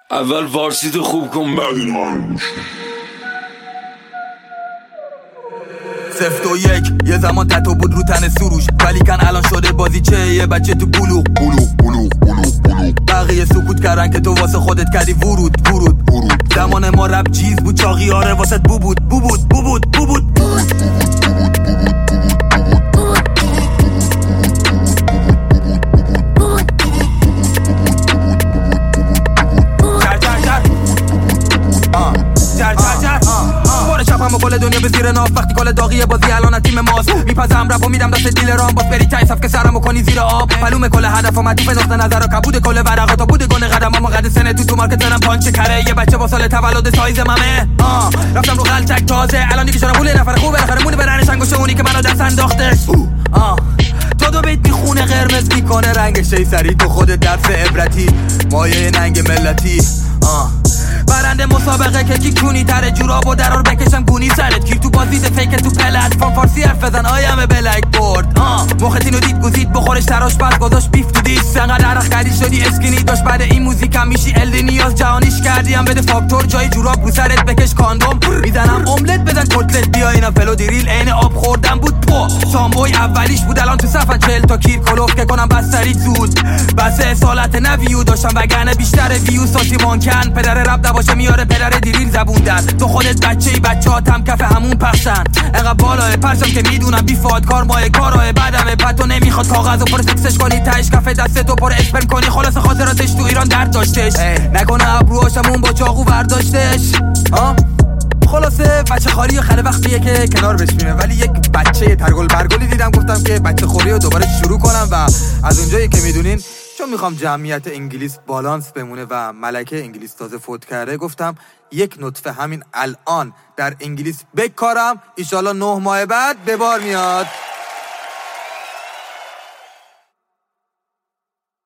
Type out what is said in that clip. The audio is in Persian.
اول فارسی تو خوب کن ببینم. 0 و 1 یه زمان تتو بود رو تن سروش، ولی کن الان شده بازی چه یه بچه تو بلوغ. بقیه سکوت کردن که تو واسه خودت کردی ورود. زمان ما رپ چیز بود، چاقی آره واسه بود. همه کل دنیا به زیر ناف، وقتی کل داغیه بازی الان تیم ماست. میپزم رپ و میدم دست دیلرام، باز بری تای صف که سرمو کنی زیر آب. معلومه کل هدف و مدوف نقطه نظر و کبود کل ورقا تا بود گونه قدم اما قد سنه تو مارکت زنم پانچ کره. یه بچه با سال تولد سایز ممه رفتم رو غلطک تازه، الان دیگه شدم پول نفر خوبه بالاخره مونی برنش انگوشه اونی که منو دست انداختش. تو دو بیت میخونه قرمز میکنه رنگش، ای سری تو خود درس عبرتی مایه ننگ ملتی. برنده مسابقه که کی کونی تره جوراب و درار بکشم گونی سرت گیر تو بازیده فیک تو پلتفرم فارسی حرف بزن آیم بلک بورد. مختینو دید گزید بخورش تراش بعد گذاشت بیف تو دیس، انقدر عرق کردی شدی اسکینی داشت. بعد این موزیکم میشی الدی نیاز جهانیش کردیم بده فاکتور جای جوراب رو سرت بکش کاندوم. میزنم املت بزن کتلت بیا اینا فلو دیریل عین آب خوردم بود. سامبوی اولیش بود الان تو صفحه 40 تا کیر کلوف که کنم بستری زود. بس اصالت نویو داشتم وگرنه بیشتر ویو ساسی مانکن. پدر رب نباشه میاره پدر دیریل زبون در. تو خودت بچه‌ای بچه‌هاتم کف همون پخشن. انقدر بالای پرشم که میدونم بیفاد کار ماه کارای بعدمه. بعد تو نمیخواد کاغذ و پر سکسش کنی تهش کف دستتو پر اسپرم کنی. خلاص خاطراتش تو ایران درد داشتش، نکنه ابروهاشمون با چاقو برداشتش. خلاصه بچه خالی و خره وقتیه که کنار بشینه، ولی یک بچه ترگل برگلی دیدم گفتم که بچه خوری رو دوباره شروع کنم. و از اونجایی که میدونین چون میخوام جمعیت انگلیس بالانس بمونه و ملکه انگلیس تازه فوت کرده، گفتم یک نطفه همین الان در انگلیس بکارم، ایشالا 9 ماه بعد به بار میاد.